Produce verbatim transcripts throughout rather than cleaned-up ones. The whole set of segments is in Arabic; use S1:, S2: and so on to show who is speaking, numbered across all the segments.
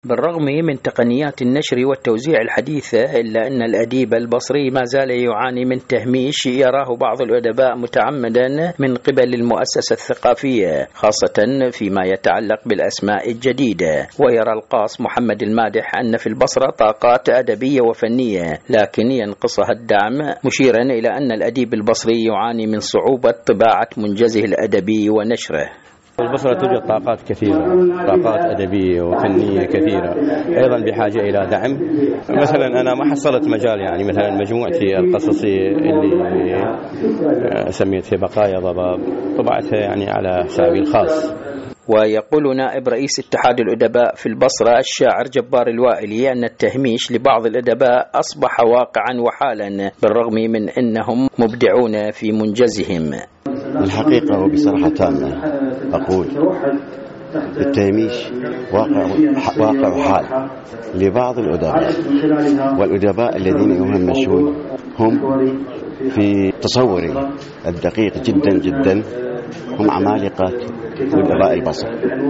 S1: بالرغم من تقنيات النشر والتوزيع الحديثة، إلا أن الأديب البصري ما زال يعاني من تهميش يراه بعض الأدباء متعمدا من قبل المؤسسة الثقافية، خاصة فيما يتعلق بالأسماء الجديدة. ويرى القاص محمد المادح أن في البصرة طاقات أدبية وفنية لكن ينقصها الدعم، مشيرا إلى أن الأديب البصري يعاني من صعوبة طباعة منجزه الأدبي ونشره.
S2: في البصرة توجد طاقات كثيرة، طاقات أدبية وفنية كثيرة، أيضا بحاجة إلى دعم. مثلا أنا ما حصلت مجال، يعني مثلا مجموعتي القصصية اللي سميتها بقايا ضباب طبعتها يعني على حسابي الخاص.
S1: ويقول نائب رئيس اتحاد الأدباء في البصرة الشاعر جبار الوائلي أن التهميش لبعض الأدباء أصبح واقعا وحالا، بالرغم من أنهم مبدعون في منجزهم.
S3: الحقيقة وبصراحة تامة أقول التهميش واقع واقع حال لبعض الأدباء، والأدباء الذين يهمشون هم في تصوري الدقيق جدا جدا هم عمالقة أدباء البصر،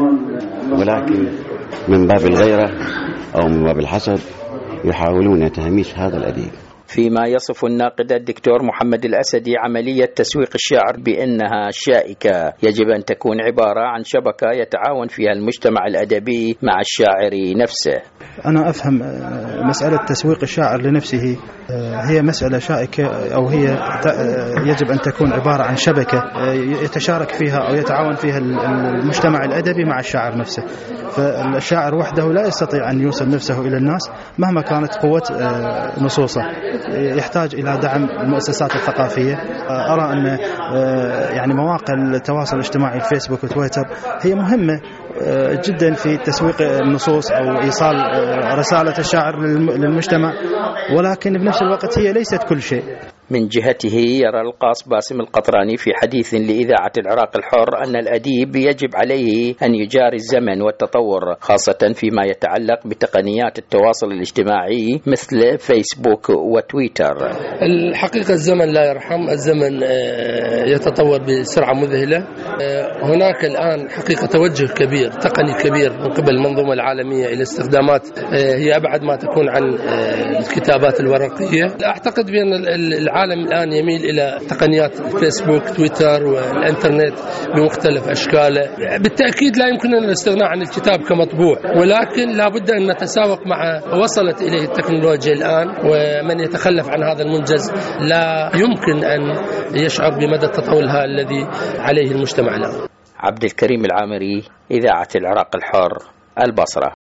S3: ولكن من باب الغيرة أو من باب الحسد يحاولون تهميش هذا الأديب.
S1: فيما يصف الناقد الدكتور محمد الأسدي عملية تسويق الشعر بأنها شائكة، يجب أن تكون عبارة عن شبكة يتعاون فيها المجتمع الأدبي مع الشاعر نفسه.
S4: أنا أفهم مسألة تسويق الشاعر لنفسه هي مسألة شائكة، أو هي يجب أن تكون عبارة عن شبكة يتشارك فيها أو يتعاون فيها المجتمع الأدبي مع الشاعر نفسه. فالشاعر وحده لا يستطيع أن يوصل نفسه إلى الناس مهما كانت قوة نصوصه، يحتاج إلى دعم المؤسسات الثقافية. أرى أن يعني مواقع التواصل الاجتماعي الفيسبوك وتويتر هي مهمة جدا في تسويق النصوص أو إيصال رسالة الشاعر للمجتمع، ولكن بنفس الوقت هي ليست كل شيء.
S1: من جهته يرى القاص باسم القطراني في حديث لإذاعة العراق الحر أن الأديب يجب عليه أن يجاري الزمن والتطور، خاصة فيما يتعلق بتقنيات التواصل الاجتماعي مثل فيسبوك وتويتر.
S5: الحقيقة الزمن لا يرحم، الزمن يتطور بسرعة مذهلة. هناك الآن حقيقة توجه كبير تقني كبير من قبل المنظومة العالمية إلى استخدامات هي أبعد ما تكون عن الكتابات الورقية. أعتقد بأن العالم الآن يميل إلى تقنيات الفيسبوك تويتر والإنترنت بمختلف أشكاله. بالتأكيد لا يمكننا الاستغناء عن الكتاب كمطبوع، ولكن لا بد أن نتساوق مع وصلت إليه التكنولوجيا الآن، ومن يتخلف عن هذا المنجز لا يمكن أن يشعر بمدى تطورها الذي عليه المجتمع الآن.
S1: عبد الكريم العامري، إذاعة العراق الحر، البصرة.